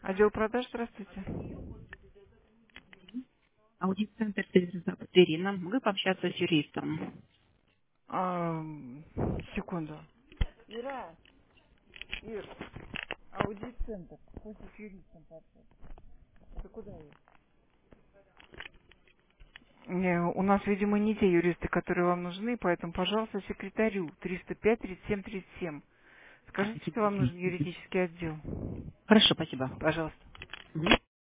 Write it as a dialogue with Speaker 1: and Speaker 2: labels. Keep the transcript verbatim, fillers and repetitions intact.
Speaker 1: Отдел продаж, здравствуйте.
Speaker 2: Аудит-центр Северо-Запад. Ирина, могу пообщаться с юристом?
Speaker 1: А, секунду. Ира, Ир, аудит-центр. Хочешь с юристом пообщаться? Ты куда едешь? Не, у нас, видимо, не те юристы, которые вам нужны, поэтому, пожалуйста, секретарю триста пять тридцать семь тридцать семь.
Speaker 2: А,
Speaker 1: Скажите, что вам
Speaker 2: секретарь.
Speaker 1: нужен юридический отдел.
Speaker 2: Хорошо, спасибо.
Speaker 1: Пожалуйста.
Speaker 2: Мгм.